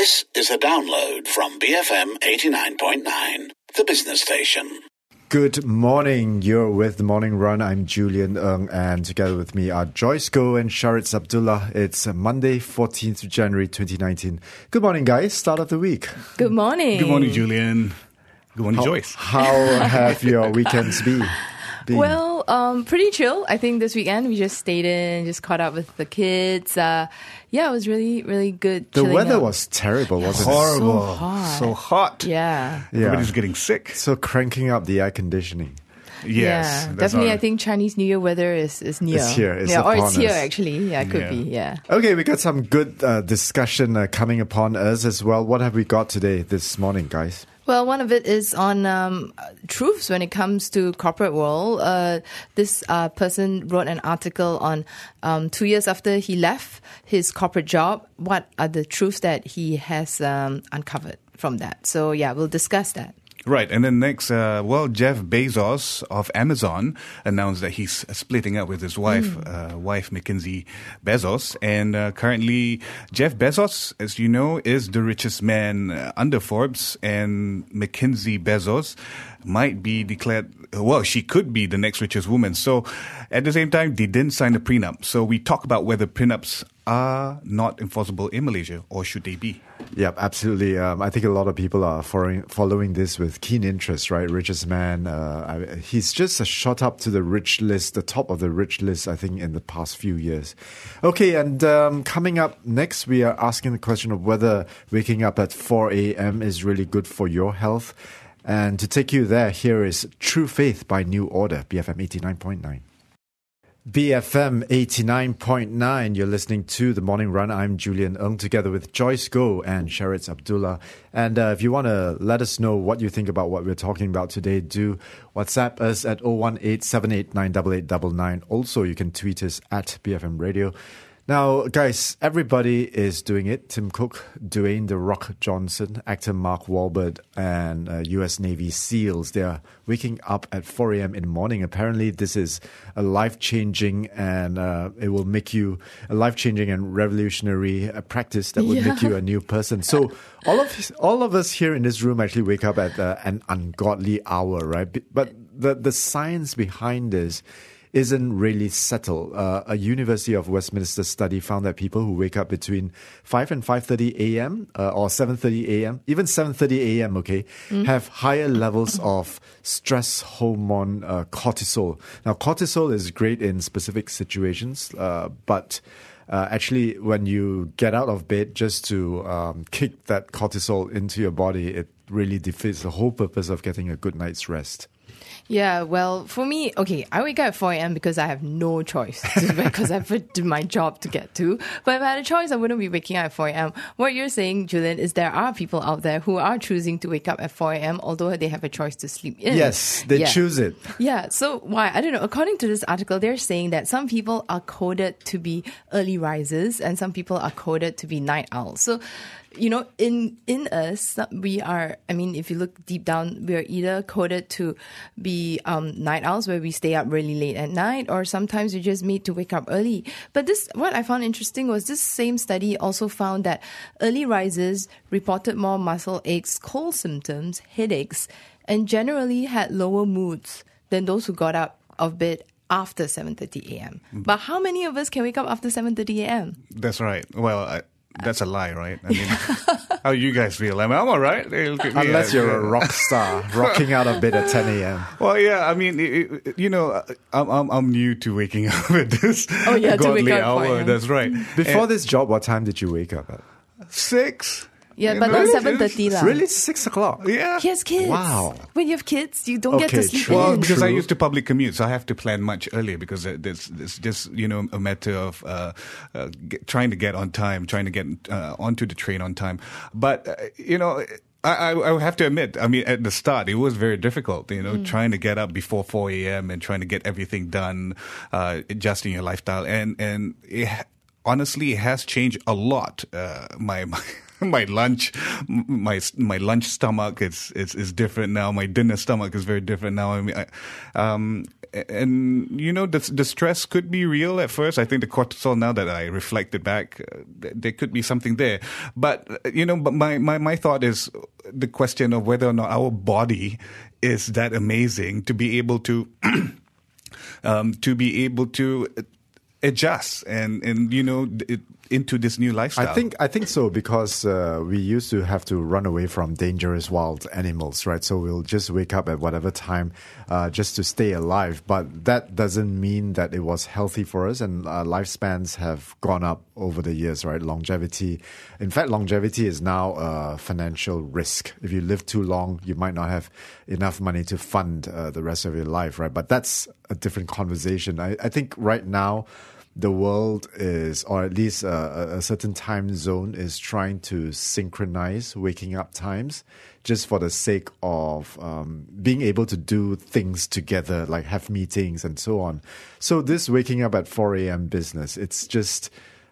This is a download from BFM 89.9, the business station. Good morning. You're with The Morning Run. I'm Julian Ng, and together with me are Joyce Goh and Sharitz Abdullah. It's Monday, 14th January 2019. Good morning, guys. Start of the week. Good morning. Good morning, Julian. Good morning, Joyce. How have your weekends been? Well, pretty chill. I think this weekend we just stayed in, just caught up with the kids. Yeah, it was really, really good. The weather out. was terrible, wasn't Horrible. So hot. Yeah. it? Everybody's getting sick. So cranking up the air conditioning. Yes. Yeah, that's definitely. our- I think Chinese New Year weather is near. It's here. It's or upon it's here us. actually. Yeah, it could Yeah. be. Yeah. Okay, we got some good discussion coming upon us as well. What have we got today, this morning, guys? Well, one of it is on truths when it comes to corporate world. This person wrote an article on 2 years after he left his corporate job. What are the truths that he has uncovered from that? So, yeah, we'll discuss that. Right. And then next, Jeff Bezos of Amazon announced that he's splitting up with his wife, Mackenzie Bezos. And currently, Jeff Bezos, as you know, is the richest man under Forbes. And Mackenzie Bezos might be declared, well, she could be the next richest woman. So at the same time, they didn't sign a prenup. So we talk about whether prenups are not enforceable in Malaysia, or should they be? Yep, absolutely. I think a lot of people are following this with keen interest, right? Richest man. He's just shot up to the rich list, the top of the rich list, I think, in the past few years. Okay, and coming up next, we are asking the question of whether waking up at 4 a.m. is really good for your health. And to take you there, here is True Faith by New Order, BFM 89.9. BFM 89.9, you're listening to The Morning Run. I'm Julian Ng, together with Joyce Goh and Sharitz Abdullah. And if you want to let us know what you think about what we're talking about today, do WhatsApp us at 018-789-8899. Also, you can tweet us at BFM Radio. Now, guys, everybody is doing it. Tim Cook, Dwayne "The Rock" Johnson, actor Mark Wahlberg, and U.S. Navy SEALs. They are waking up at 4 a.m. in the morning. Apparently, this is a life-changing and it will make you a life-changing and revolutionary practice that would make you a new person. So all of us here in this room actually wake up at an ungodly hour, right? But the science behind this isn't really settled. A University of Westminster study found that people who wake up between 5 and 5:30 a.m. Or 7:30 a.m., even 7:30 a.m., have higher levels of stress hormone cortisol. Now, cortisol is great in specific situations, but actually, when you get out of bed just to kick that cortisol into your body, it really defeats the whole purpose of getting a good night's rest. Yeah, well, for me, okay, I wake up at 4 a.m. because I have no choice, because I have my job to get to. But if I had a choice, I wouldn't be waking up at 4 a.m. What you're saying, Julian, is there are people out there who are choosing to wake up at 4 a.m., although they have a choice to sleep in. Yes, they choose it. Yeah, so why? I don't know. According to this article, they're saying that some people are coded to be early risers and some people are coded to be night owls. So, you know, in us, we are, I mean, if you look deep down, we are either coded to be night owls where we stay up really late at night, or sometimes we're just made to wake up early. But what I found interesting was this same study also found that early risers reported more muscle aches, cold symptoms, headaches, and generally had lower moods than those who got up of bed after 7:30 a.m. But how many of us can wake up after 7:30 a.m.? That's right. Well, that's a lie, right? I mean, how you guys feel? I mean, I'm all right. Hey, look at me. Unless you're a rock star, rocking out of bed at 10 a.m. Well, yeah, I mean, I'm new to waking up at this Oh, yeah, to wake godly up at 4 hour. a.m. That's right. Before this job, what time did you wake up at? 6. Yeah, but not 7:30 lah. Really? 6 o'clock? Yeah. He has kids. Wow. When you have kids, you don't get Okay, to sleep true. Well, in. because I True. used to public commute, so I have to plan much earlier because there's just, a matter of trying to get on time, trying to get onto the train on time. But, I have to admit, I mean, at the start, it was very difficult, trying to get up before 4 a.m. and trying to get everything done, adjusting your lifestyle. And honestly, it has changed a lot. my lunch stomach is different now. My dinner stomach is very different now. I mean, and you know, the stress could be real at first. I think the cortisol, now that I reflected back, there could be something there. But you know, but my thought is the question of whether or not our body is that amazing to be able to adjust and you know, into this new lifestyle. I think so, because we used to have to run away from dangerous wild animals, right? So we'll just wake up at whatever time just to stay alive. But that doesn't mean that it was healthy for us, and lifespans have gone up over the years, right? Longevity. In fact, longevity is now a financial risk. If you live too long, you might not have enough money to fund the rest of your life, right? But that's a different conversation. I think right now, the world is, or at least a certain time zone is trying to synchronize waking up times just for the sake of being able to do things together, like have meetings and so on. So this waking up at 4 a.m. business, it's just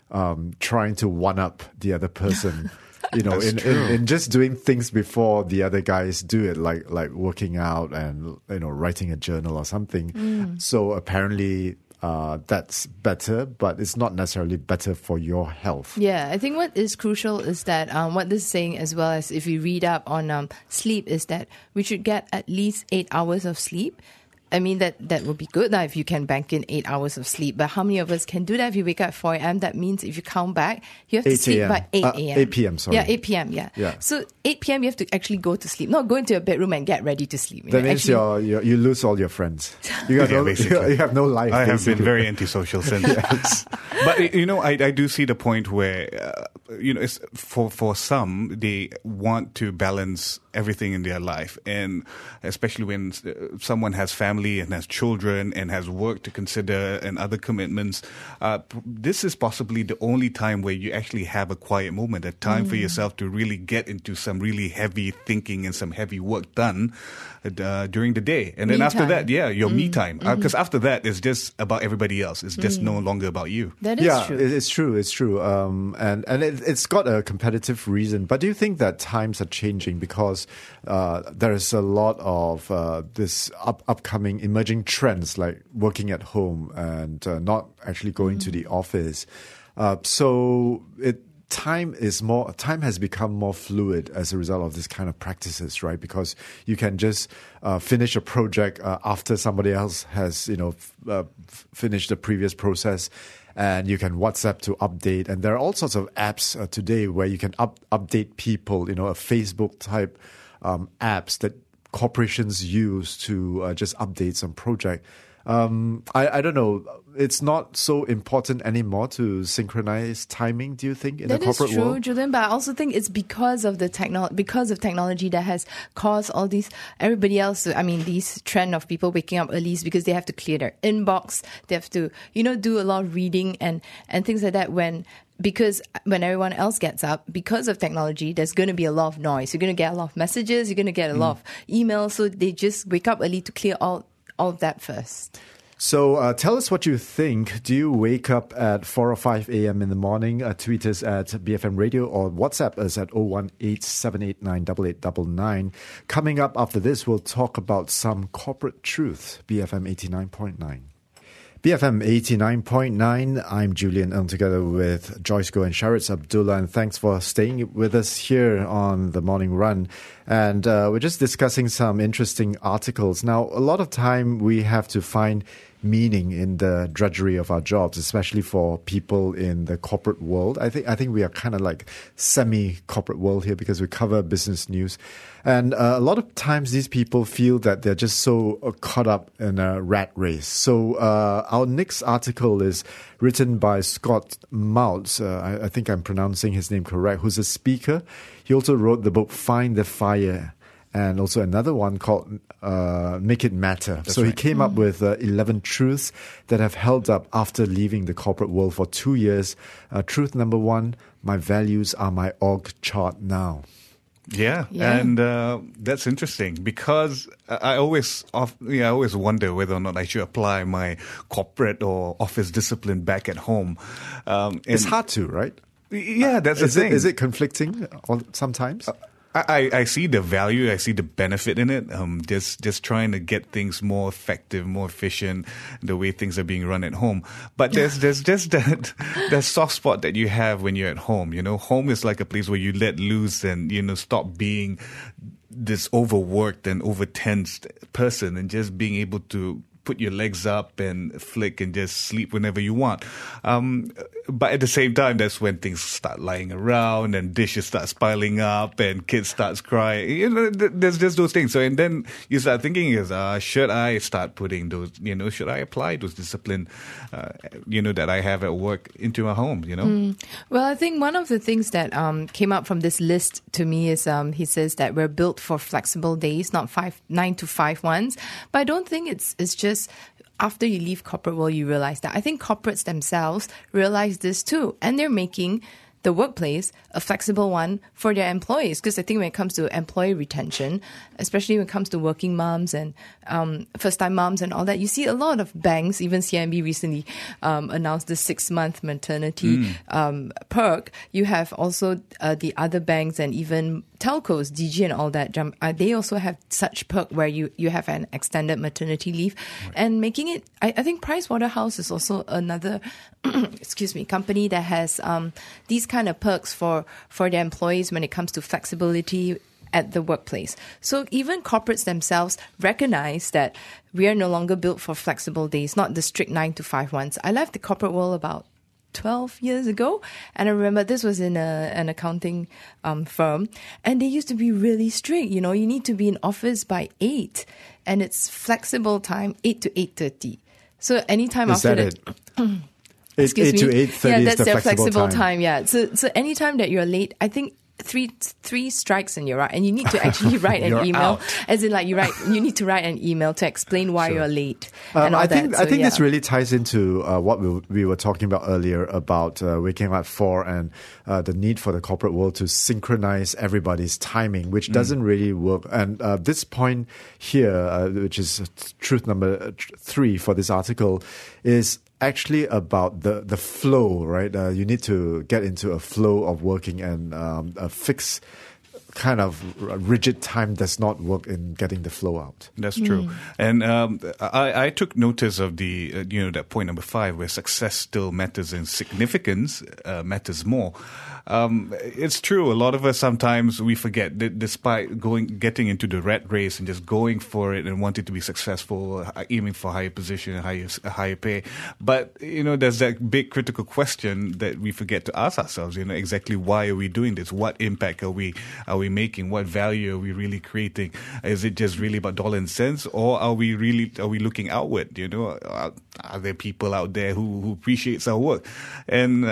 trying to one-up the other person. You know, in just doing things before the other guys do it, like working out and, you know, writing a journal or something. So apparently that's better, but it's not necessarily better for your health. Yeah, I think what is crucial is that what this is saying, as well as if you read up on sleep, is that we should get at least 8 hours of sleep. I mean, that would be good now if you can bank in 8 hours of sleep. But how many of us can do that? If you wake up at 4 a.m., that means if you count back, you have to sleep by 8 a.m. 8 p.m., sorry. Yeah, 8 p.m., yeah. So 8 p.m., you have to actually go to sleep. Not go into your bedroom and get ready to sleep. That means you lose all your friends. You have no life. I have been very antisocial since. Yes. But, you know, I do see the point where, you know, it's for some, they want to balance everything in their life. And especially when someone has family and has children and has work to consider and other commitments, this is possibly the only time where you actually have a quiet moment, a time for yourself to really get into some really heavy thinking and some heavy work done during the day. And then after that, your me time. Because after that, it's just about everybody else. It's just no longer about you. That is true. It's true. And it's got a competitive reason. But do you think that times are changing because there's a lot of this upcoming emerging trends like working at home and not actually going to the office? So time has become more fluid as a result of this kind of practices, right? Because you can just finish a project after somebody else has, you know, finished the previous process, and you can WhatsApp to update. And there are all sorts of apps today where you can update people, you know, a Facebook type apps that corporations use to just update some project. I don't know. It's not so important anymore to synchronize timing, do you think, in the corporate world? That is true, Julian, but I also think it's because of technology that has caused all these, everybody else, these trend of people waking up early is because they have to clear their inbox. They have to, you know, do a lot of reading and things like that because when everyone else gets up, because of technology, there's going to be a lot of noise. You're going to get a lot of messages. You're going to get a lot of emails. So they just wake up early to clear all of that first. So tell us what you think. Do you wake up at 4 or 5 a.m. in the morning? Tweet us at BFM Radio or WhatsApp us at 018-789-8899. Coming up after this, we'll talk about some corporate truth. BFM 89.9. BFM 89.9, I'm Julian Ng together with Joyce Goh and Shariz Abdullah, and thanks for staying with us here on The Morning Run. And we're just discussing some interesting articles. Now, a lot of time we have to find meaning in the drudgery of our jobs, especially for people in the corporate world. I think we are kind of like semi-corporate world here because we cover business news. And a lot of times these people feel that they're just so caught up in a rat race. So our next article is written by Scott Moutz. I think I'm pronouncing his name correct, who's a speaker. He also wrote the book Find the Fire, and also another one called Make It Matter. That's so right. He came up with 11 truths that have held up after leaving the corporate world for 2 years. Truth number 1, my values are my org chart now. Yeah. And that's interesting because I always wonder whether or not I should apply my corporate or office discipline back at home. It's hard to, right? Yeah, that's the thing. Is it conflicting sometimes? I see the value, I see the benefit in it. Just trying to get things more effective, more efficient, the way things are being run at home. But there's just that soft spot that you have when you're at home. Home is like a place where you let loose and stop being this overworked and overtensed person and just being able to put your legs up and flick and just sleep whenever you want. But at the same time, that's when things start lying around and dishes start piling up and kids start crying. There's just those things. So, and then you start thinking should I start putting those, should I apply those discipline, that I have at work into my home, Well, I think one of the things that came up from this list to me is he says that we're built for flexible days, not 9 to 5 ones. But I don't think it's just after you leave corporate world, you realize that. I think corporates themselves realize this too. And they're making the workplace a flexible one for their employees. Because I think when it comes to employee retention, especially when it comes to working moms and first-time moms and all that, you see a lot of banks, even CIMB recently announced the 6-month maternity perk. You have also the other banks and even telcos, DG and all that, they also have such perk where you have an extended maternity leave. Right. And making it, I think Pricewaterhouse is also another company that has these kind of perks for their employees when it comes to flexibility at the workplace. So even corporates themselves recognize that we are no longer built for flexible days, not the strict 9 to 5 ones. I left the corporate world about 12 years ago, and I remember this was in an accounting firm, and they used to be really strict. You need to be in office by 8, and it's flexible time 8 to 8:30. So anytime after that. 8 to 8:30 yeah, is that's the their flexible time. Yeah. So anytime that you're late, I think three strikes and you're out, and you need to actually write an email. Out. As in, you need to write an email to explain why you're late. And all I think that. this really ties into what we were talking about earlier about waking up at 4 and the need for the corporate world to synchronize everybody's timing, which doesn't really work. And this point here, which is truth number 3 for this article, is actually about the flow, right? You need to get into a flow of working, and a fixed kind of rigid time does not work in getting the flow out. That's true. And I took notice of the, that point number 5, where success still matters and significance matters more. It's true. A lot of us sometimes we forget that despite getting into the rat race and just going for it and wanting to be successful, aiming for a higher position, a higher pay. But, there's that big critical question that we forget to ask ourselves, exactly why are we doing this? What impact are we making? What value are we really creating? Is it just really about dollar and cents, or are we looking outward? Are there people out there who appreciates our work? And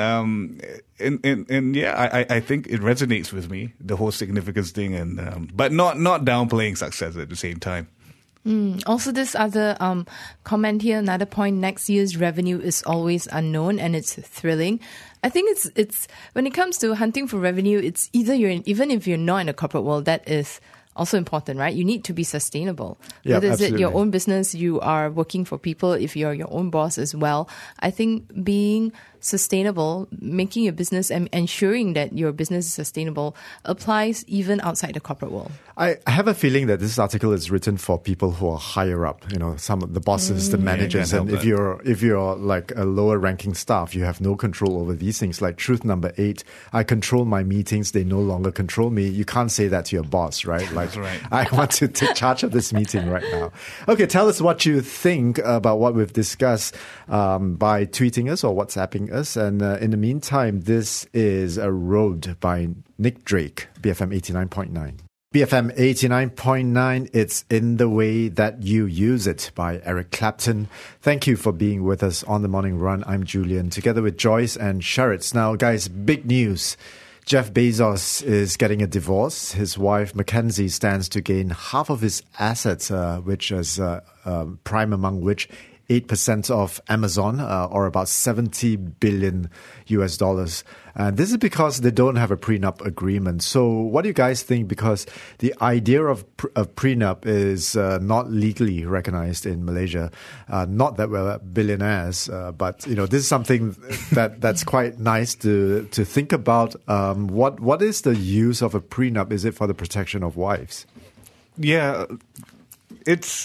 yeah, I think it resonates with me, the whole significance thing, and but not downplaying success at the same time. Also, this other comment here, another point: next year's revenue is always unknown, and it's thrilling. I think it's when it comes to hunting for revenue, it's either even if you're not in a corporate world, that is also important, right? You need to be sustainable. Yeah, whether absolutely. it's your own business, you are working for people, if you're your own boss as well. I think being sustainable, making your business and ensuring that your business is sustainable applies even outside the corporate world. I have a feeling that this article is written for people who are higher up, some of the bosses, the managers. And if you're like a lower ranking staff, you have no control over these things. Like truth number 8, I control my meetings, they no longer control me. You can't say that to your boss, right? Like, that's right. I want to take charge of this meeting right now. Okay, tell us what you think about what we've discussed by tweeting us or WhatsApping us. And in the meantime, this is A Road by Nick Drake, BFM 89.9. BFM 89.9, it's In the Way That You Use It by Eric Clapton. Thank you for being with us on The Morning Run. I'm Julian, together with Joyce and Sharad. Now, guys, big news. Jeff Bezos is getting a divorce. His wife, Mackenzie, stands to gain half of his assets, which is prime among which 8% of Amazon, or about $70 billion US. And this is because they don't have a prenup agreement. So what do you guys think? Because the idea of prenup is not legally recognized in Malaysia. Not that we're billionaires, but this is something that's quite nice to think about. What is the use of a prenup? Is it for the protection of wives? Yeah, it's.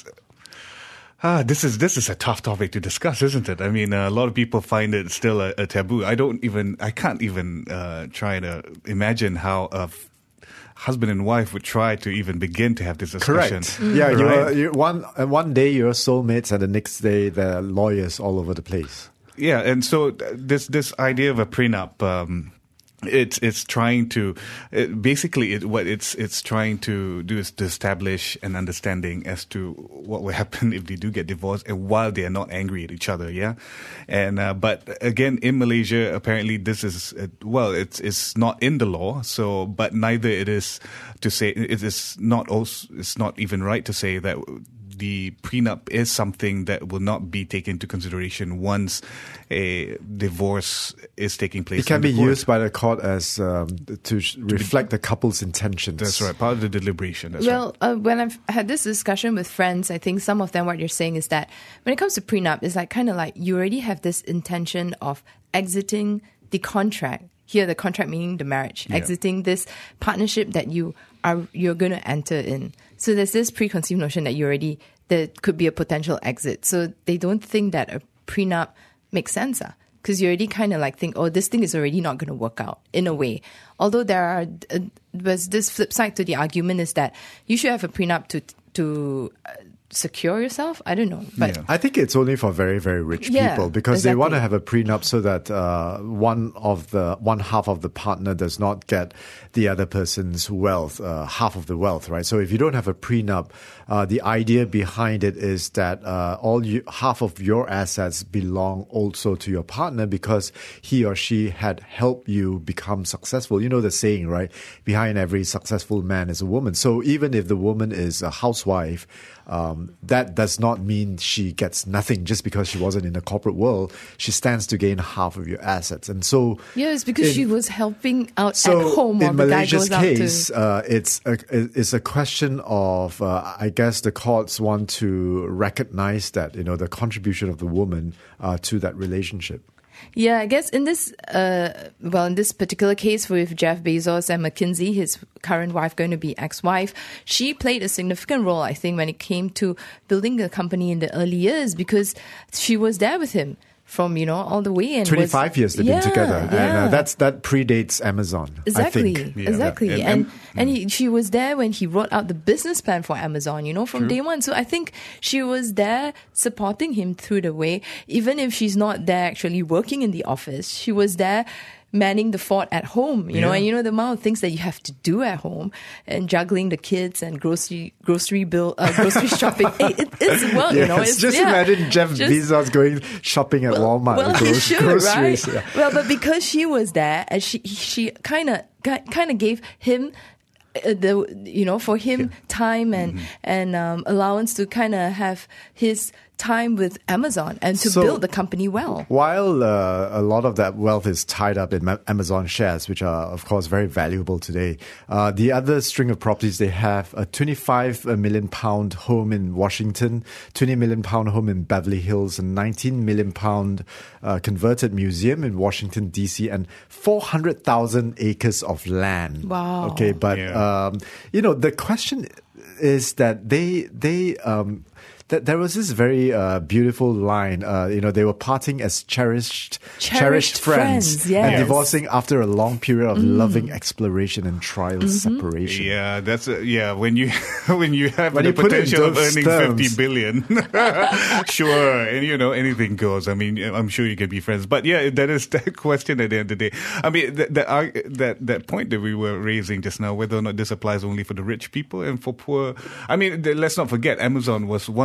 This is a tough topic to discuss, isn't it? I mean, a lot of people find it still a taboo. I can't even try to imagine how a husband and wife would try to even begin to have this discussion. Correct. Yeah, right? one day you're soulmates, and the next day there are lawyers all over the place. Yeah, and so this idea of a prenup. It's trying to what it's trying to do is to establish an understanding as to what will happen if they do get divorced, and while they are not angry at each other, and but again in Malaysia apparently this is it's not in the law, so but neither it is to say it's not even right to say that the prenup is something that will not be taken into consideration once a divorce is taking place. It can be used by the court as to reflect the couple's intentions. That's right, part of the deliberation. When I've had this discussion with friends, I think some of them, what you're saying is that when it comes to prenup, it's like kind of like you already have this intention of exiting the contract. Here, the contract meaning the marriage, exiting this partnership that you're going to enter in. So there's this preconceived notion that there could be a potential exit. So they don't think that a prenup makes sense, because you already kind of like think, oh, this thing is already not going to work out in a way. Although there's this flip side to the argument is that you should have a prenup to secure yourself. I don't know, but I think it's only for very, very rich people, because they want to have a prenup so that one half of the partner does not get the other person's wealth, half of the wealth, right? So if you don't have a prenup, the idea behind it is that half of your assets belong also to your partner, because he or she had helped you become successful. You know the saying, right? Behind every successful man is a woman. So even if the woman is a housewife, that does not mean she gets nothing just because she wasn't in the corporate world. She stands to gain half of your assets. And so it's because she was helping out at home while the guy goes out to... In Malaysia's case, it's a question of, I guess the courts want to recognize that, the contribution of the woman to that relationship. Yeah, I guess in this particular case with Jeff Bezos and McKinsey, his current wife, going to be ex-wife, she played a significant role, I think, when it came to building the company in the early years, because she was there with him from, all the way. And 25 years they've been together. Yeah. And that predates Amazon, exactly, I think. Exactly. And she was there when he wrote out the business plan for Amazon, from day one. So I think she was there supporting him through the way. Even if she's not there actually working in the office, she was there manning the fort at home, and the amount of things that you have to do at home, and juggling the kids and grocery shopping. It's work, Yes, just imagine Jeff Bezos going shopping at Walmart. Well, he should, groceries. Right? Yeah. Well, but because she was there, and she kind of gave him for him time and allowance to kind of have his time with Amazon and to build the company well. While a lot of that wealth is tied up in Amazon shares, which are, of course, very valuable today, the other string of properties they have: a £25 million home in Washington, £20 million home in Beverly Hills, a £19 million converted museum in Washington, D.C., and 400,000 acres of land. Wow. Okay, but, the question is that there was this very beautiful line. They were parting as cherished friends, yes. and divorcing after a long period of loving exploration and trial separation. Yeah, that's when you have the potential of earning 50 billion. Sure, and anything goes. I mean, I'm sure you can be friends, but that is the question at the end of the day. I mean, that point that we were raising just now, whether or not this applies only for the rich people and for poor. I mean, let's not forget, Amazon was one of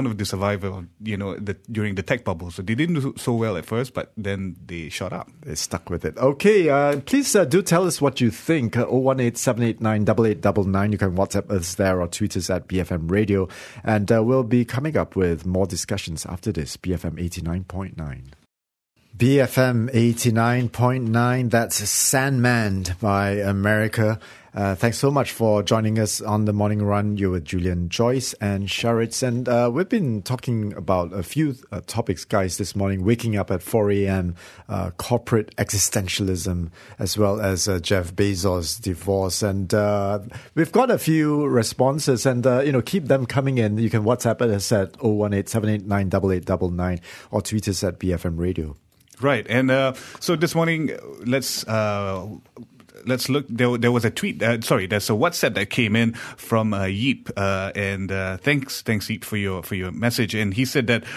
of the survival, during the tech bubble. So they didn't do so well at first, but then they shot up. They stuck with it. Okay, please do tell us what you think. 018-789-8899. You can WhatsApp us there or tweet us at BFM Radio. And we'll be coming up with more discussions after this. BFM 89.9. BFM 89.9, that's Sandman by America. Thanks so much for joining us on the morning run. You're with Julian, Joyce and Sharitz. And we've been talking about a few topics, guys, this morning. Waking up at 4 a.m., corporate existentialism, as well as Jeff Bezos' divorce. And we've got a few responses, and keep them coming in. You can WhatsApp us at 018-789-8899 or tweet us at BFM Radio. Right, and so this morning, let's look. There was a tweet. There's a WhatsApp that came in from Yeep, and thanks Yeep for your message. And he said that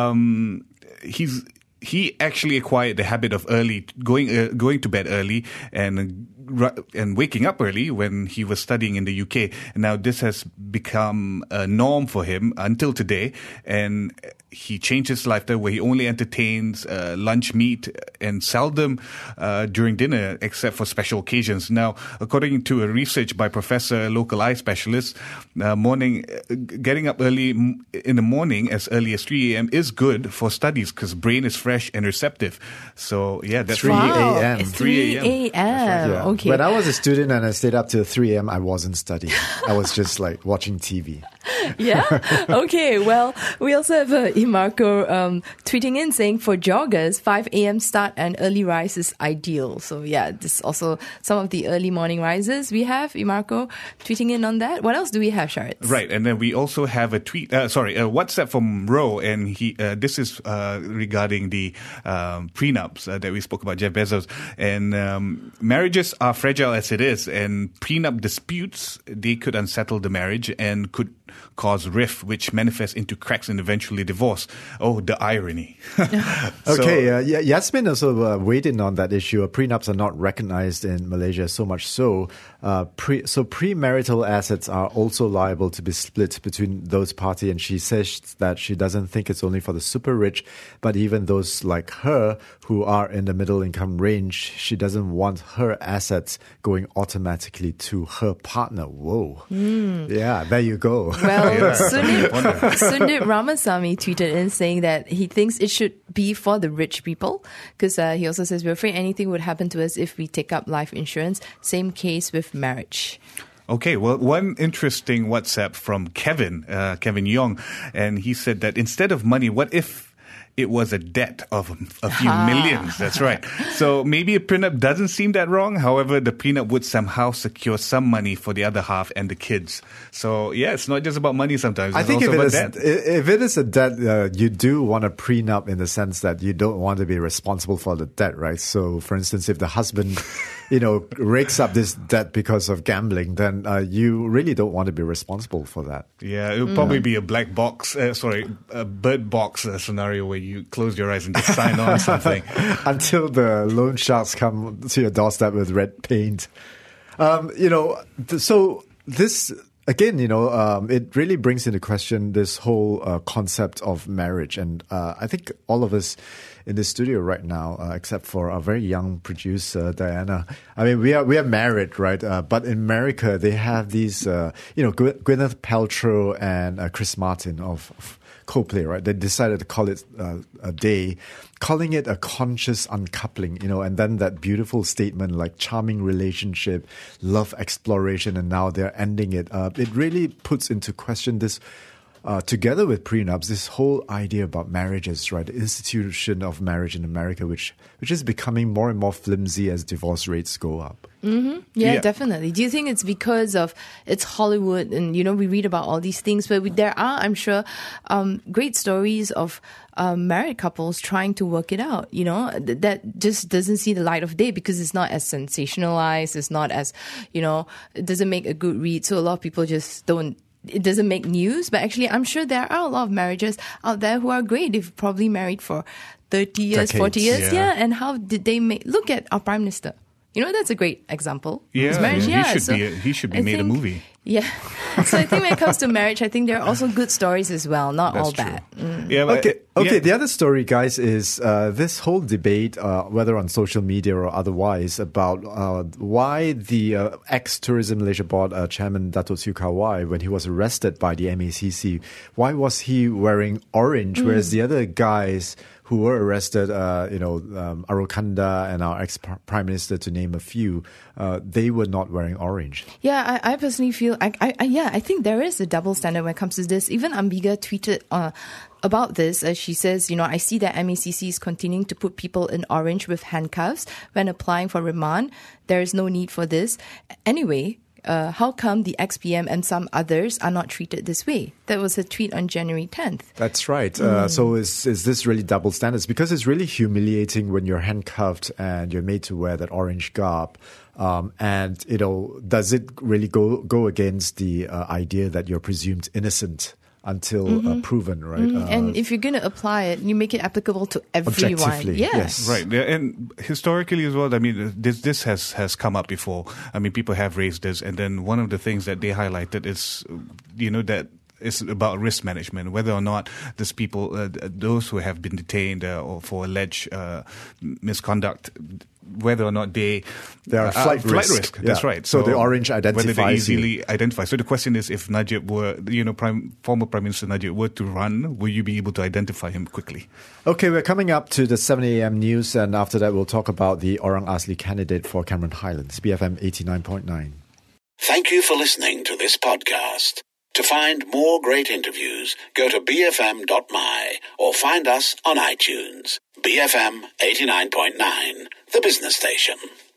he actually acquired the habit of going to bed early and waking up early when he was studying in the UK. And now this has become a norm for him until today. And he changed his lifestyle where he only entertains lunch meat and seldom during dinner except for special occasions. Now, according to a research by Professor Local Eye Specialist, getting up early in the morning as early as 3 a.m. is good for studies because brain is fresh and receptive. So, yeah, that's 3 a.m. 3 a.m. Yeah. Okay. When I was a student and I stayed up till 3 a.m., I wasn't studying. I was just like watching TV. Yeah? Okay, well, we also have Imarco tweeting in saying for joggers, 5 a.m. start and early rise is ideal. So yeah, this is also some of the early morning rises we have. Imarco tweeting in on that. What else do we have, Sharitz? Right, and then we also have a WhatsApp from Ro, and this is regarding the prenups that we spoke about, Jeff Bezos. And marriages are fragile as it is, and prenup disputes, they could unsettle the marriage and could cause rift, which manifests into cracks and eventually divorce. Oh, the irony. Okay, Yasmin also weighed in on that issue. Prenups are not recognized in Malaysia, so much so. Premarital assets are also liable to be split between those parties, and she says that she doesn't think it's only for the super rich, but even those like her who are in the middle income range. She doesn't want her assets going automatically to her partner. Whoa. Yeah, there you go. Well, Sundip Ramasamy tweeted in saying that he thinks it should be for the rich people because he also says we're afraid anything would happen to us if we take up life insurance. Same case with marriage. Okay, well, one interesting WhatsApp from Kevin Yong, and he said that instead of money, what if it was a debt of a few millions? That's right. So maybe a prenup doesn't seem that wrong. However, the prenup would somehow secure some money for the other half and the kids. So yeah, it's not just about money sometimes. I think if debt. If it is a debt, you do want a prenup in the sense that you don't want to be responsible for the debt, right? So for instance, if the husband rakes up this debt because of gambling, then you really don't want to be responsible for that. Yeah, it would probably be a black box, a bird box scenario where you close your eyes and just sign on something. Until the loan sharks come to your doorstep with red paint. So this... Again, it really brings into question this whole concept of marriage. And I think all of us in the studio right now, except for our very young producer, Diana, I mean, we are married, right? But in America, they have these, Gwyneth Paltrow and Chris Martin of Coldplay, right? They decided to call it a day, calling it a conscious uncoupling, and then that beautiful statement like charming relationship, love exploration, and now they're ending it. It really puts into question this, together with prenups, this whole idea about marriages, right? The institution of marriage in America, which is becoming more and more flimsy as divorce rates go up. Mm-hmm. Yeah, definitely. Do you think it's because of it's Hollywood and, we read about all these things, but there are, I'm sure, great stories of married couples trying to work it out, that just doesn't see the light of day because it's not as sensationalized. It's not as, it doesn't make a good read. So a lot of people just don't. It doesn't make news, but actually I'm sure there are a lot of marriages out there who are great. They've probably married for 30 years, decades, 40 years. Yeah. And how did they look at our Prime Minister. That's a great example. Yeah, marriage. He should be made a movie. Yeah. So I think when it comes to marriage, I think there are also good stories as well, not That's all true. bad. Yeah, but, Okay. yeah. The other story, guys, is this whole debate, whether on social media or otherwise, about why the ex-Tourism Malaysia Board chairman Dato' Siew Kah Wai, when he was arrested by the MACC, why was he wearing orange, whereas the other guys who were arrested, Arukanda and our ex-prime minister, to name a few, they were not wearing orange. Yeah, I personally feel, I think there is a double standard when it comes to this. Even Ambiga tweeted about this. She says, I see that MACC is continuing to put people in orange with handcuffs when applying for remand. There is no need for this. Anyway, how come the ex-PM and some others are not treated this way? That was a tweet on January 10th. That's right. So is this really double standards? Because it's really humiliating when you're handcuffed and you're made to wear that orange garb. And, does it really go against the idea that you're presumed innocent until proven, right? And if you're going to apply it, you make it applicable to everyone. Objectively, yes. Right. Yeah, and historically as well, I mean, this has come up before. I mean, people have raised this, and then one of the things that they highlighted is, that it's about risk management, whether or not these people, those who have been detained or for alleged misconduct, whether or not they are flight risk. Yeah. That's right. So the orange identifies whether they easily identify. So the question is, if Najib were, former Prime Minister Najib were to run, will you be able to identify him quickly? Okay, we're coming up to the 7 a.m. news, and after that we'll talk about the Orang Asli candidate for Cameron Highlands, BFM 89.9. Thank you for listening to this podcast. To find more great interviews, go to bfm.my or find us on iTunes. BFM 89.9, the business station.